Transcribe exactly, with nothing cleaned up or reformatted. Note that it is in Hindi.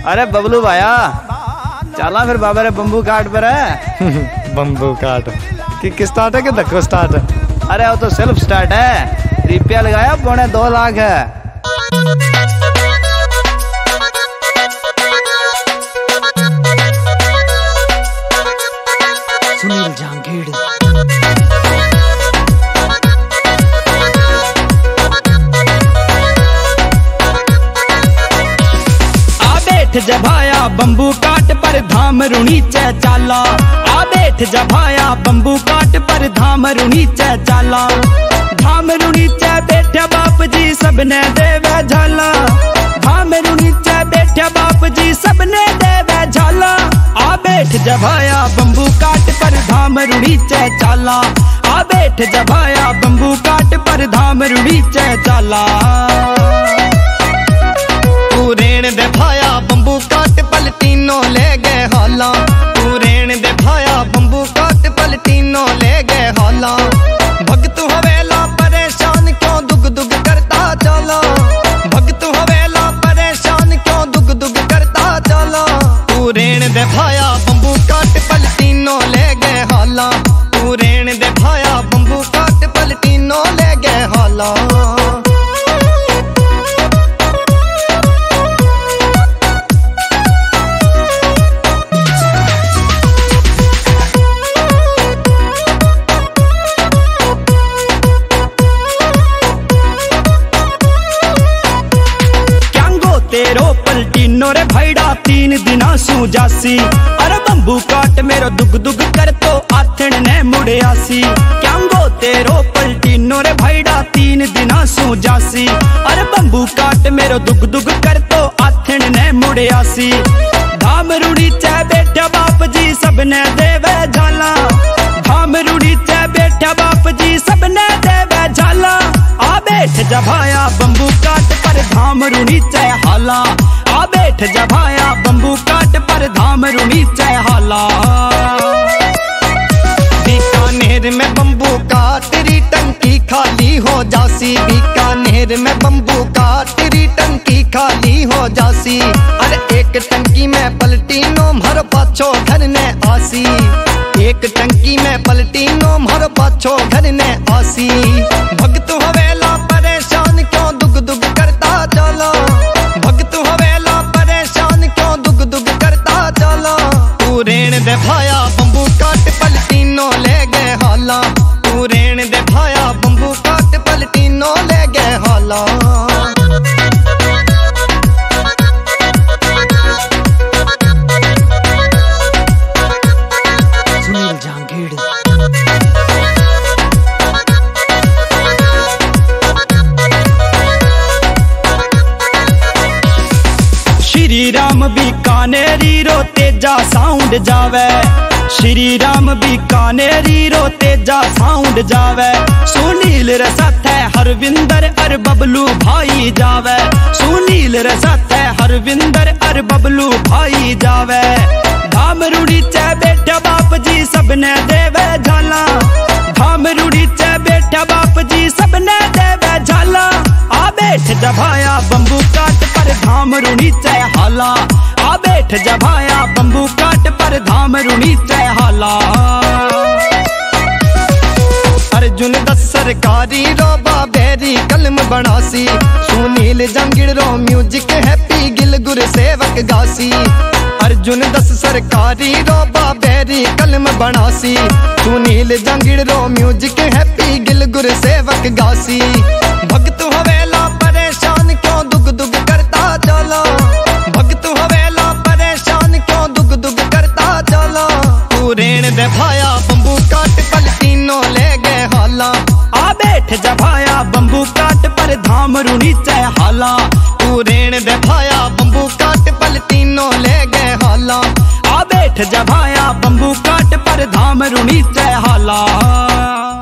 अरे बबलू भाया चला फिर बाबा रे बम्बू काट पर है। बम्बू काट कि किस स्टार्ट है कि धक्को स्टार्ट है? अरे वो तो सेल्फ स्टार्ट है, रुपया लगाया पौने दो लाख है। सुनील जांगीड़ जभाया बम्बू काट पर धाम रुणी चे चाला। आ बैठ जभाया बम्बू काट पर धाम रुणी चे चाला। धाम रुणी चे बैठा बाप जी सबने देवे झाला। धाम रुणी चे बैठा बाप जी सबने देवे झाला। आ बैठ जभाया बम्बू काट पर धाम रुणी चे चाला। आ बैठ जभाया बम्बू काट पर धाम रुणी चे चाला। तू रेण दे भाया बम्बू काट पलटीनो ले गए हाला। तू रेण दे भाया बम्बू काट पलटीनो ले गए हाला। भगत हवेला परेशान क्यों दुग दुग करता चला। भगत हवेला परेशान क्यों दुग दुग करता चला। तू रेण दे भाया बम्बू काट पलटीनो ले गए हाला। तू रेण दे भाया बम्बू काट पलटीनो ले गए हाला। तेरो पलटीनो रे भाईड़ा तीन दिना सू जासी। अरे बम्बू काट मेरो दुग दुग कर तो आथण ने मुड़े आसी। क्या गो तेरो पलटीनो रे भाईड़ा तीन दिना सू जासी। अरे बम्बू काट मेरो दुग दुग कर तो आथण ने मुड़े आसी। धाम रुड़ी चे बैठा बाप जी सबने देवे झाला। धाम रुड़ी चे बैठा बाप जी सबने देवे झाला। आ बैठ जभाया बम्बू काट पर धाम रुणी चे हाला। आ बैठ जभाया बम्बू काट पर धाम रुणी चे हाला। बीकानेर में बम्बू काट तेरी टंकी खाली हो जासी। बीकानेर में बम्बू काट तेरी टंकी खाली हो जासी। अरे एक टंकी में पलटीनो भर पाछो घर ने आसी। एक टंकी में पलटीनो भर पाछो घर ने आसी। भगत हवेला परेशान क्यों दुग दुग करता चला। भगत हवेला परेशान क्यों दुग दुग करता चला। तू रेण दे भाया बम्बू काट पलटीनो ले गए हाला। तू रेण दे भाया बम्बू काट पलटीनो ले गए हाला। सुनील जांगीड़ श्री राम बीकानेरी रो तेजा साउंड जावे। श्री राम बीकानेरी रो तेजा साउंड जावे। सुनील रे साथे हरविंदर अर बबलू भाई जावे। सुनील रे साथे हरविंदर अर बबलू भाई जावे। धाम रुड़ी चे बैठा बाप जी सबने देवे झाला। धाम रुड़ी चे बैठा बाप जी सबने देवे झाला। आ बैठ जभाया बम्बू काट पर धाम रुणी चे हाला। आ बैठ जभाया बम्बू काट पर धाम रुणी चे हाला। अर्जुन दस सरकारी रो बाबेरी कलम बनासी। सुनील जांगीड़ रो म्यूजिक हैप्पी गिल गुर सेवक गासी। अर्जुन दस सरकारी रो बाबेरी कलम बनासी। सुनील जांगीड़ रो म्यूजिक हैप्पी गिल गुर सेवक गासी। भगत हवेला परेशान क्यों दुग दुग करता चला। भगत हवेला परेशान क्यों दुग दुग करता चला। तू रेण दे भाया बम्बू काट पलटीनो ले गए हाला। आ बैठ जभाया बम्बू काट पर धाम रुणी चे हाला। तू रेण दे भाया बम्बू काट पलटीनो ले गए हाला। आ बैठ जभाया बम्बू काट पर धाम रुणी चे हाला।